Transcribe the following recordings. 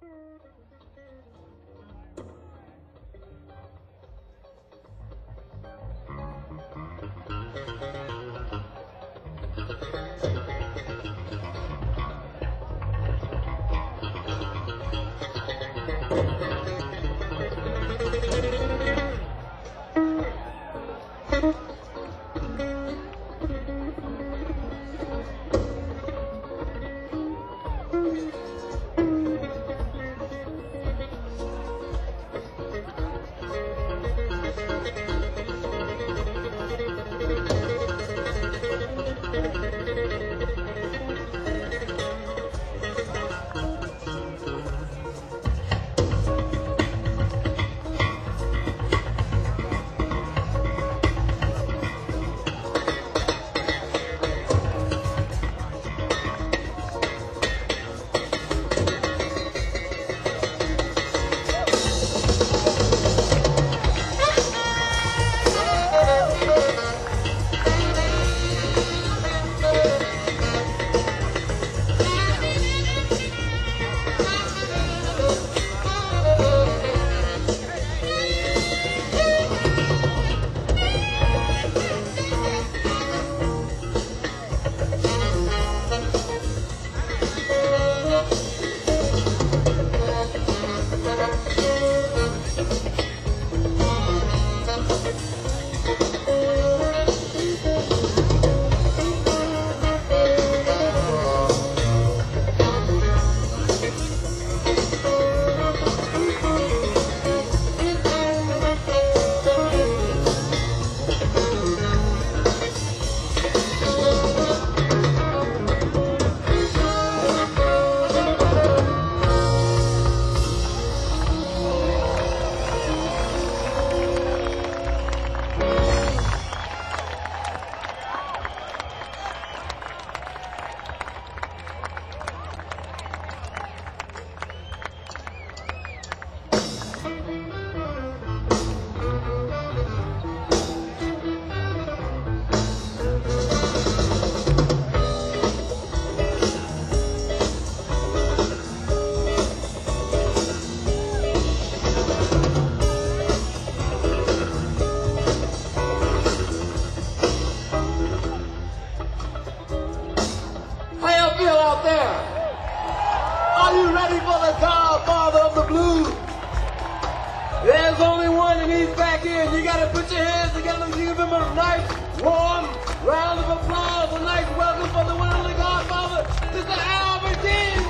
There's only one and he's back in. You gotta put your hands together and give him a nice, warm round of applause. A nice welcome for the one and only Godfather, Mr. Albert King.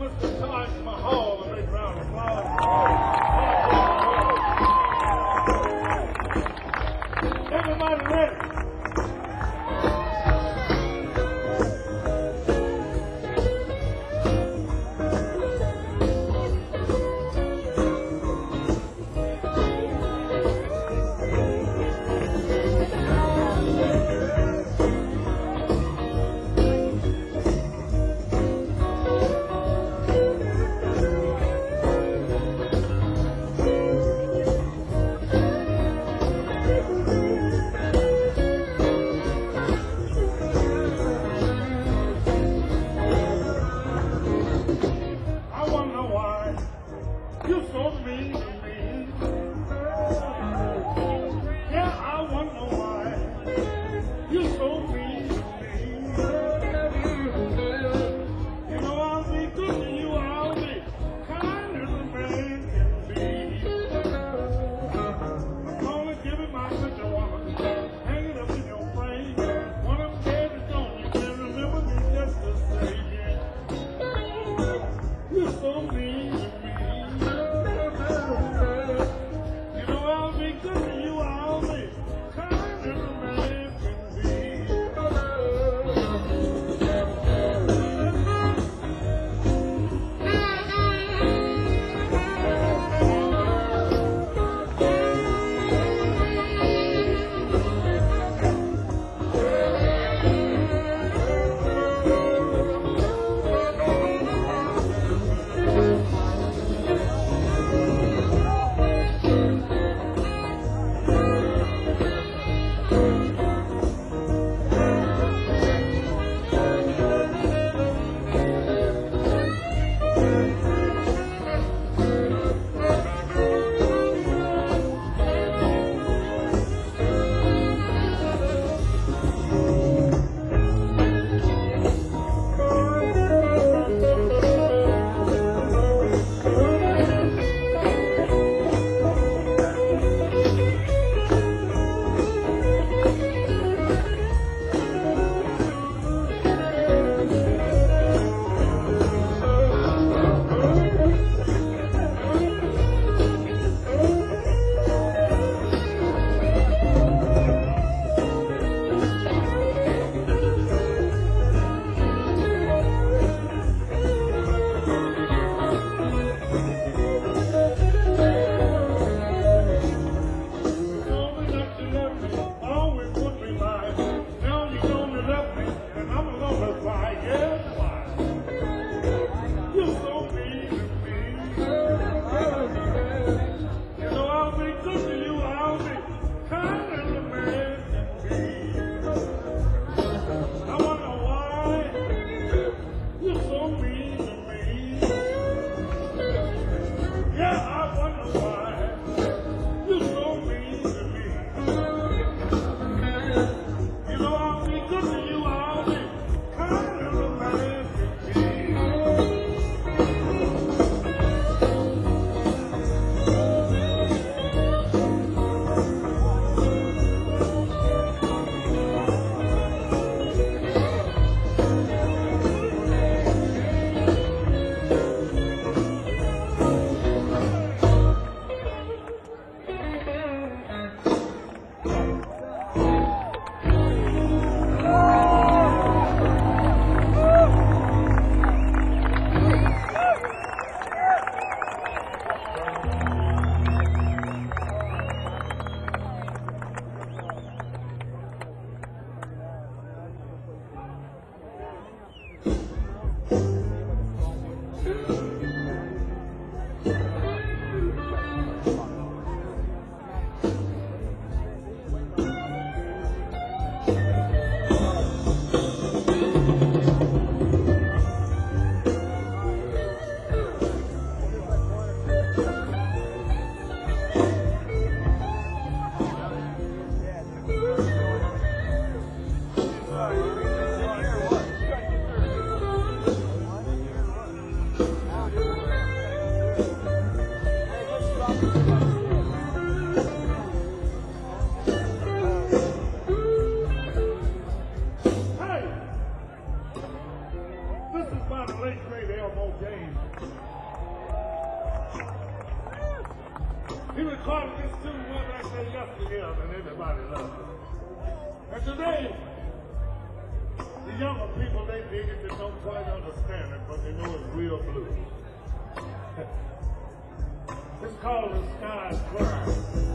Mr. Taj Mahal, a big round of applause. Everybody ready? James. He recorded this tune one night they left together and everybody loved it. And today, the younger people, they dig it, they don't quite understand it, but they know it's real blues. It's called The Sky's Crying.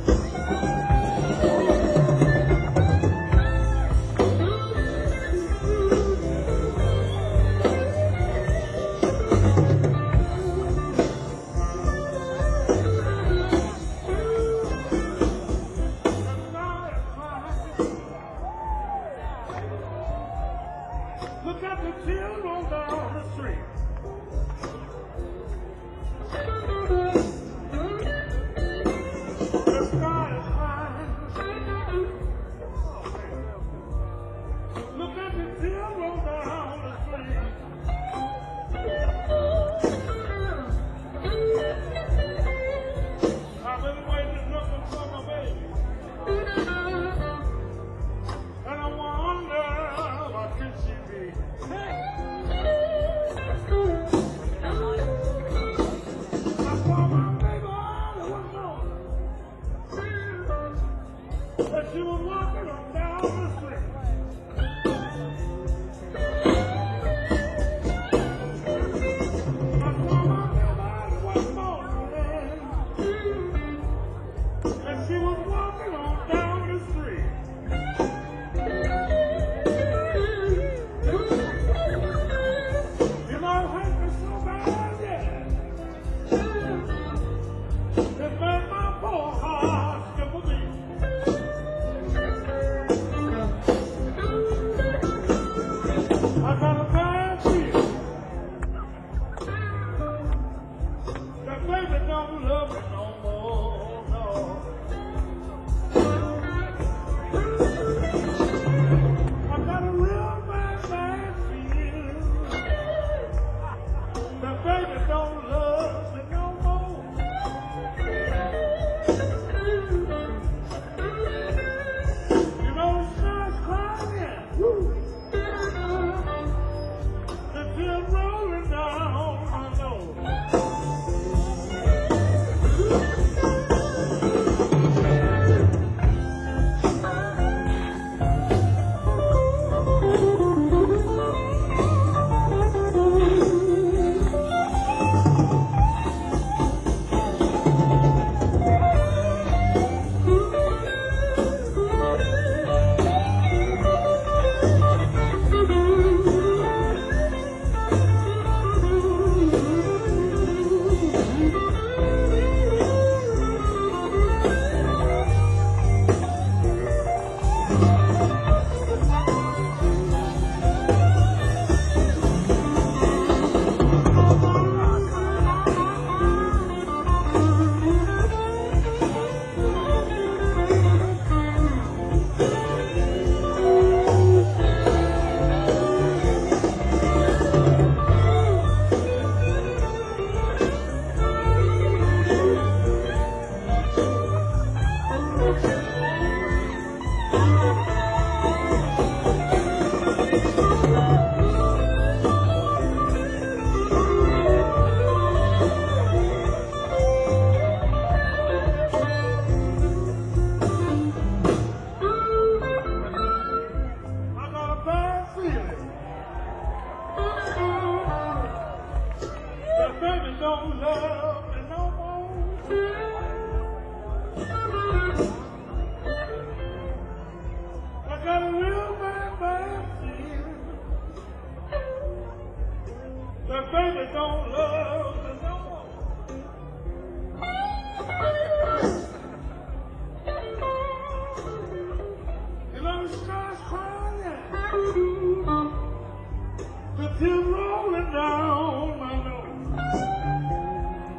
Look at the children down the street. The sky is high. Look at the children down the street. I've been waiting looking for my baby. And I wonder what could she be? I saw my baby all alone. But she was walking on down the street. I saw my baby one morning. And she was walking on down the street. You know, it hurt me so bad, yeah. It made my poor heart skip a beat. I got a bad feeling that baby don't love me no more, no. I got a real bad feeling that baby don't love me no more. You know, the sky's crying. The tears rolling down my nose. I got a bad feeling that baby don't love me no more. I got a real bad feeling that baby don't love me no more. You know, the sky's crying. The tears rolling down my nose.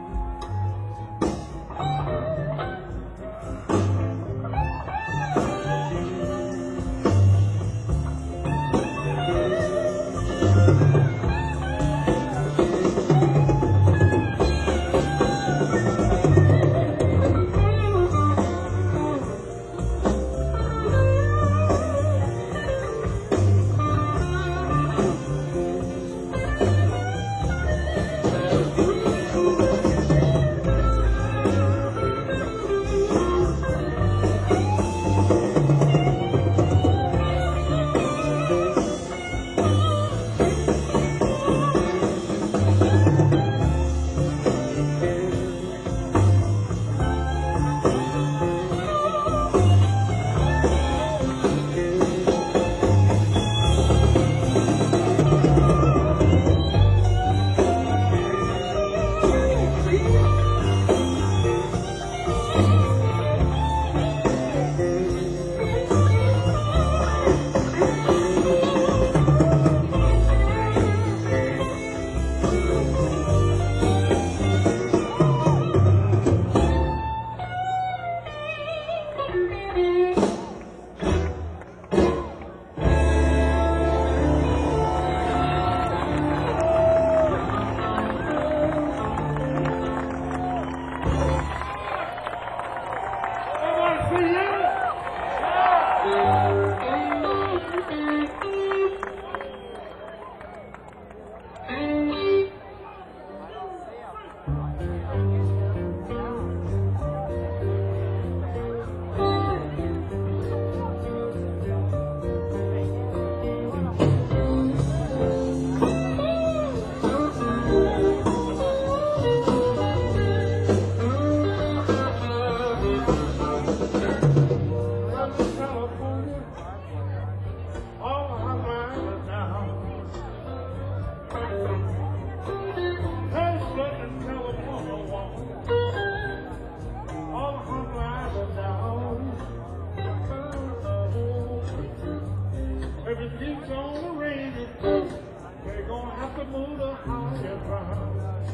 gonna rain it. They're gonna have to move the higher ground.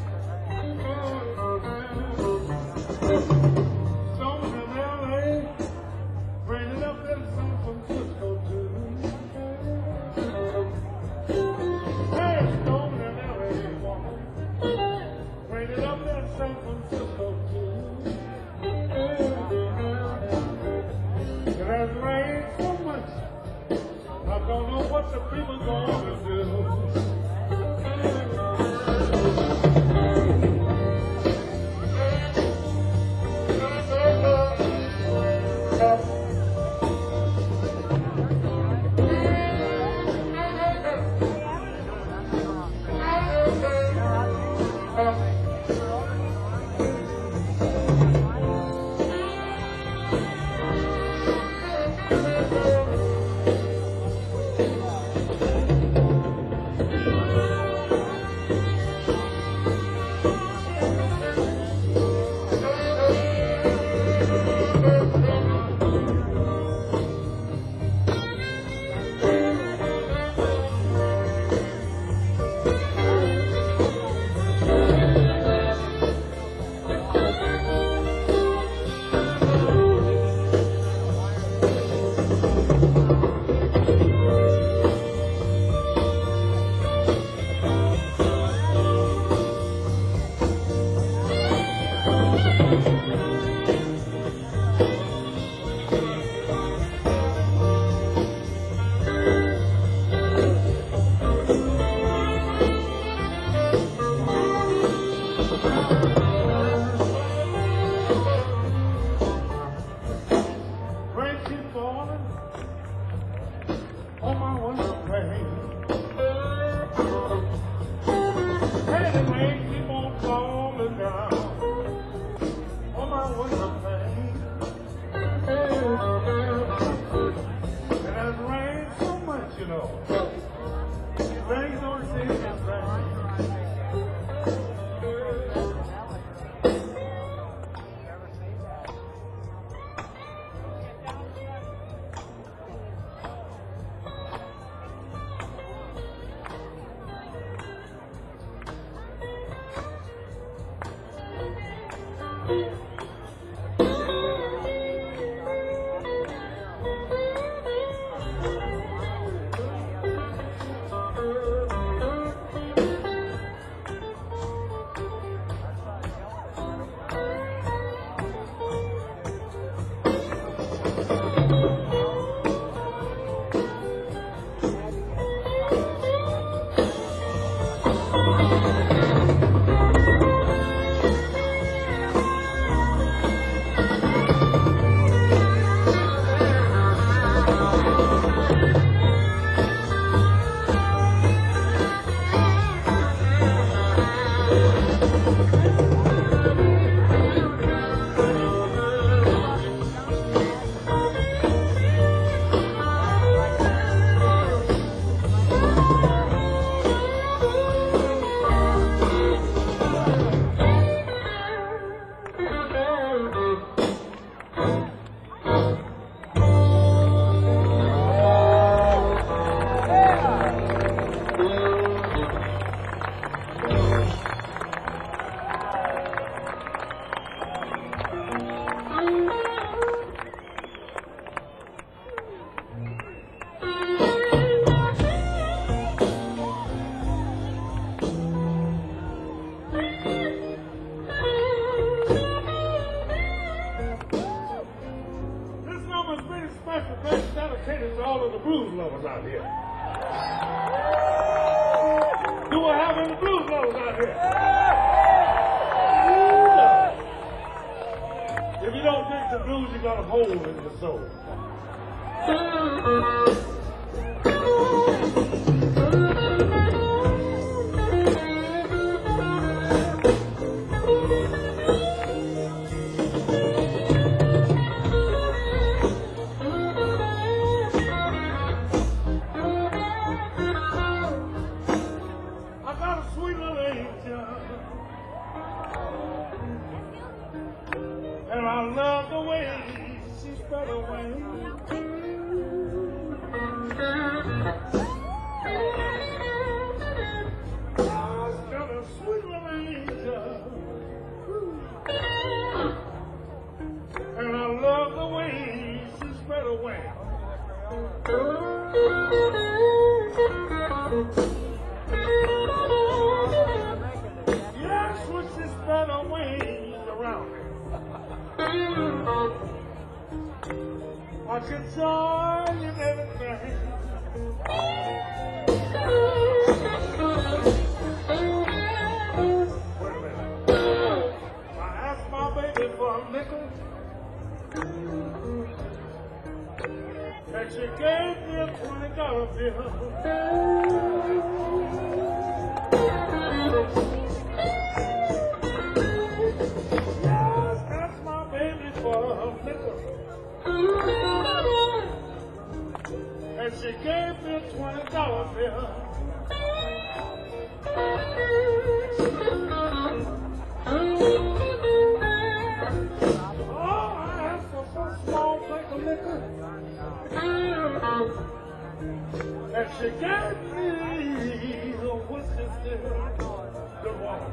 Storming in LA, raining up in San Francisco too. Hey, storming in LA, woman, raining up in San Francisco too. It has rained so much, I don't know what the people gonna do. Rain keep falling on my window pane. Hey, the rain keep on falling down on my window pane. And it has rained so much, you know. Rain don't seem to rain. That's dedicated to all of the blues lovers out here. Do I have any blues lovers out here? If you don't dig the blues, you got a hole in your soul. And I love the way she spread her wings. I can join in everything. Wait a minute. I asked my baby for a nickel, and she gave me a $20 bill. Yes, that's my baby for a nickel, and she gave me a $20 bill. Oh, I asked for some small drink of liquor, and she gave me a whiskey still. Good morning.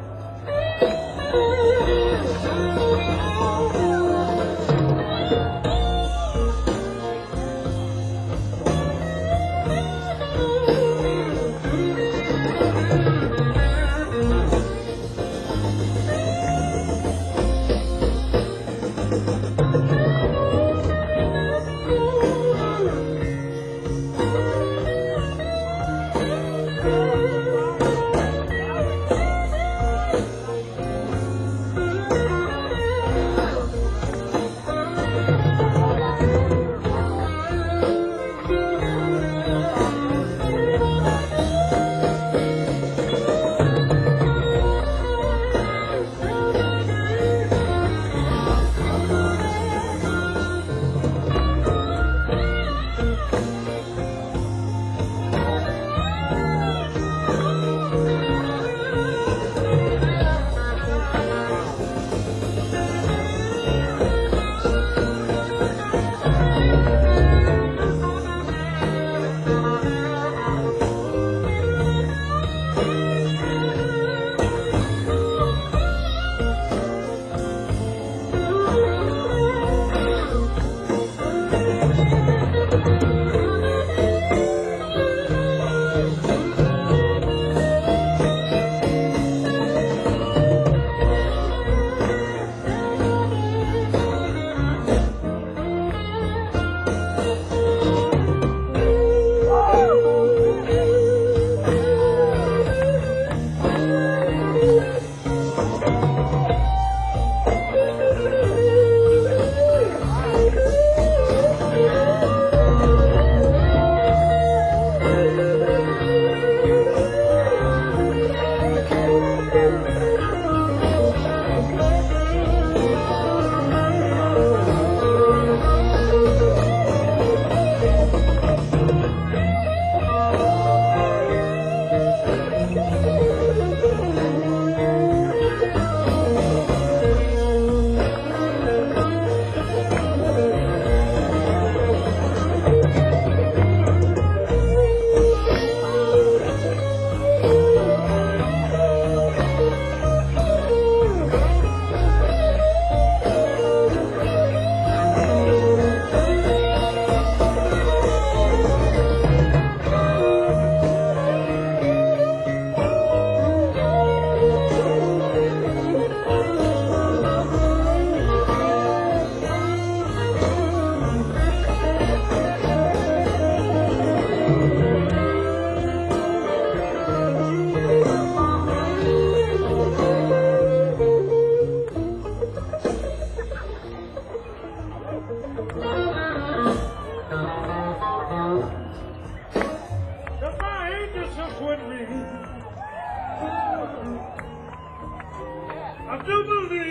I do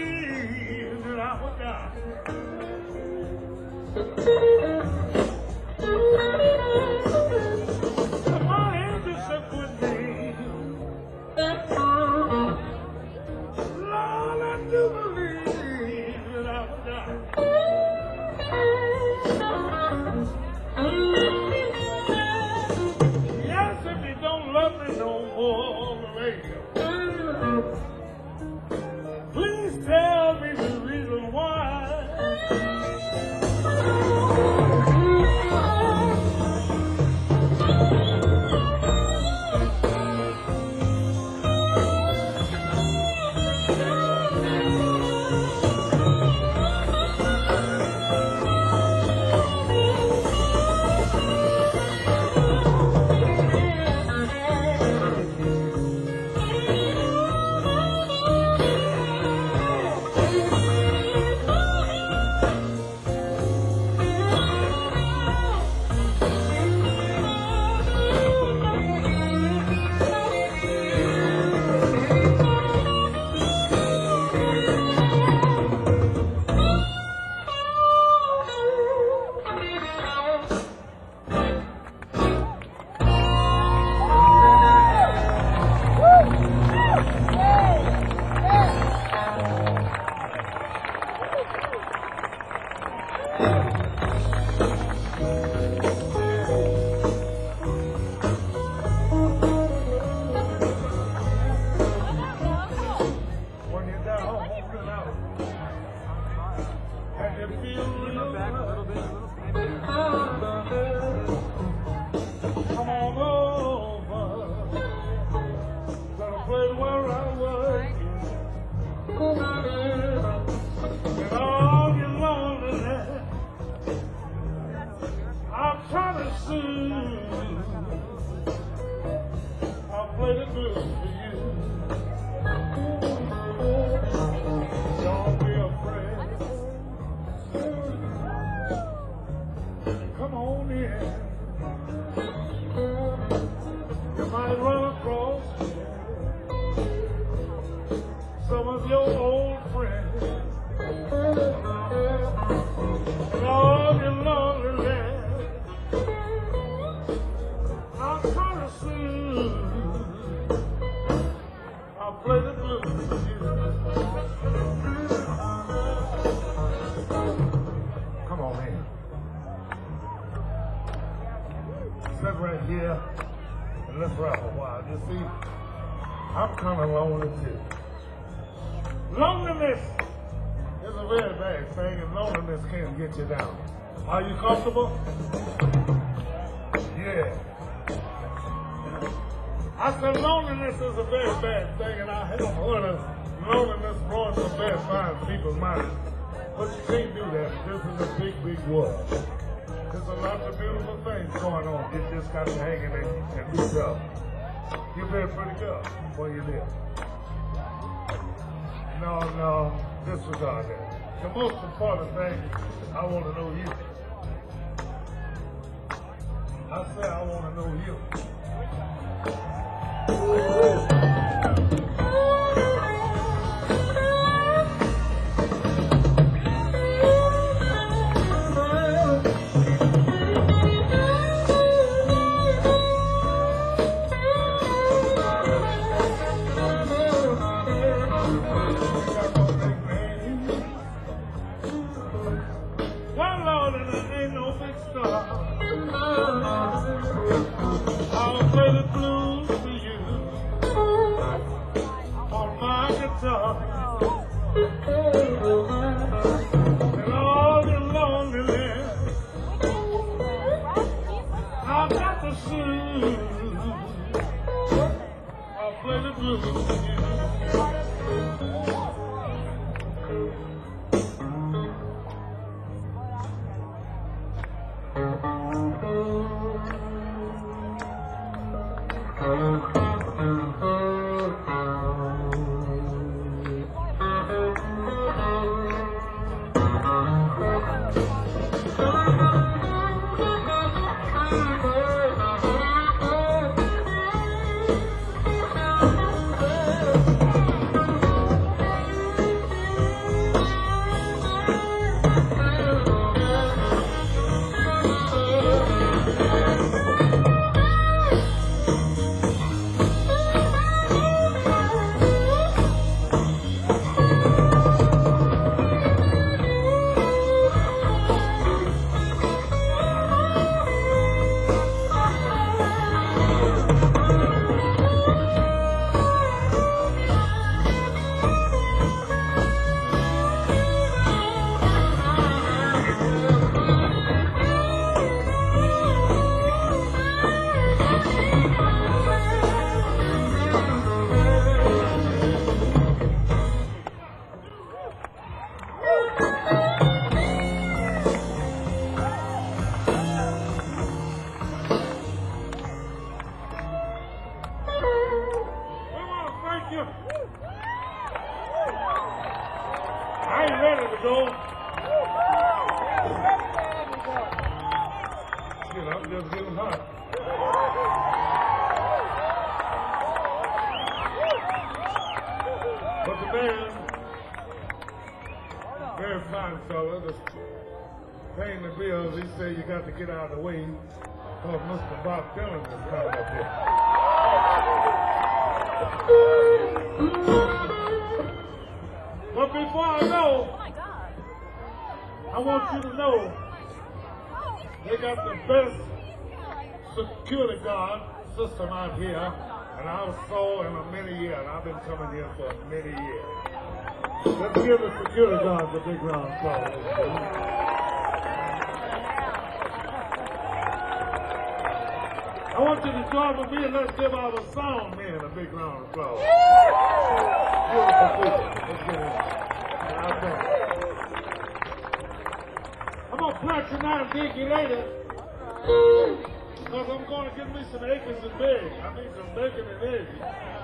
believe that I will die. If my angels up with me, Lord, I do believe that I will die. Yes, if you don't love me no more, baby, please tell me the reason why. play the blues for you. Don't be afraid. Come on in. You might run across some of your old friends. And all your loneliness, I'll try to soothe. I'll play the blues for you. Come on in. Sit right here and let's rap a while. You see, I'm kind of lonely too. Loneliness is a very bad thing, and loneliness can get you down. Are you comfortable? Yeah. I said loneliness is a very bad thing, and I have heard of loneliness blowing some bad fine people's minds. But you can't do that. This is a big, big world. There's a lot of beautiful things going on. You just got to hang in it and be tough. You've been pretty good where you live. No, disregard that. The most important thing, I want to know you. I say I want to know you. I'll play the blues for you on my guitar. And all your loneliness, I've got to soothe. I'll play the blues for you. I ain't ready to go. Shit, I'm just getting hot. But the band, very fine fella, just paying the bills. He said you got to get out of the way because Mr. Bob Dylan is coming up here. But before I go, I want you to know they got the best security guard system out here, and I saw in many years, and I've been coming here for many years. Let's give the security guards a big round of applause. I want you to join with me and let's give our sound men a big round of applause. Beautiful people. Let's get in. I'm gonna play tonight and dig you later. Because I'm going to get me some acres and bacon. I need some bacon and eggs.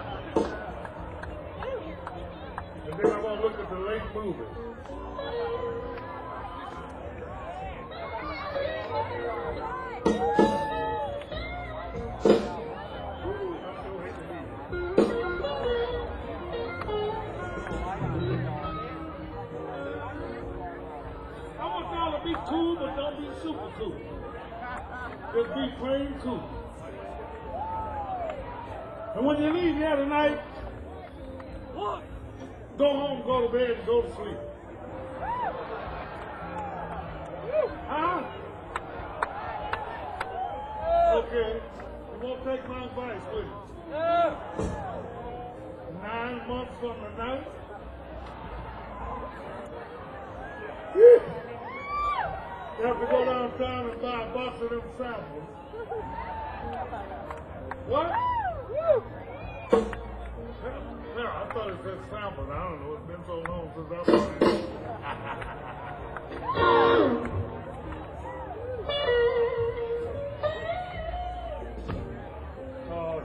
And then I'm going to look at the late movie. I want y'all to be cool, but don't be super cool. Just be plain cool. And when you leave here tonight, go home, go to bed, and go to sleep. Huh? Okay. You won't take my advice, will you? 9 months from the night. You have to go downtown and buy a box of them samples. What? Yeah, I thought it said samples. I don't know. It's been so long since I've been here. Oh,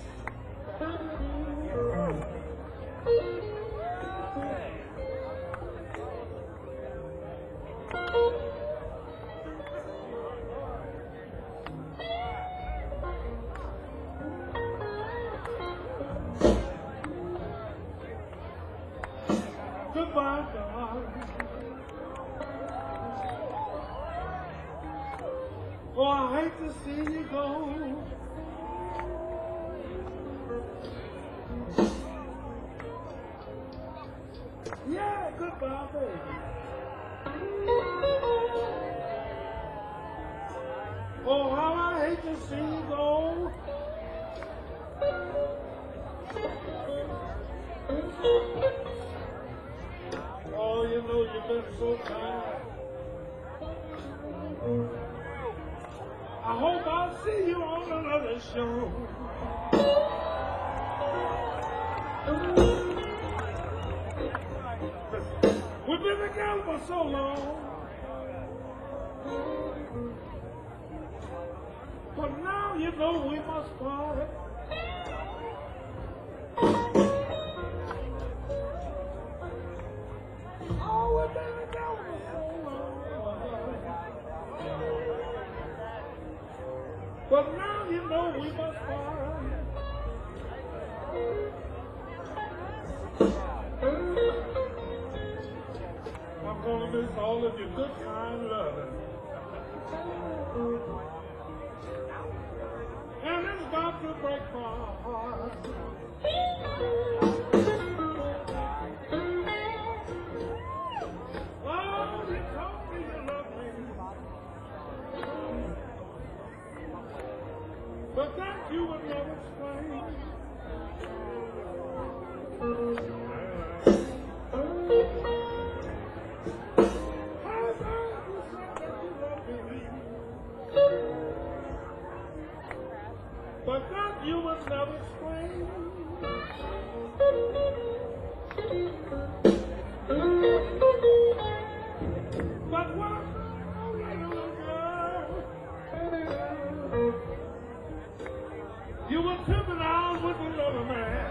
goodbye, darling. Oh, I hate to see you go. Yeah, goodbye, baby. Oh, how I hate to see you go. Oh, you know you've been so kind. I hope I'll see you on another show. We've been together for so long. But now you know we must part. Oh, we've been together for so long. But now you know we must part. I'm gonna miss all of your good, kind loving. And it's got to break my heart. Oh, you told me you love me. But that you would never explain. But that you would never explain. But what little girl, you were tripping out with another man.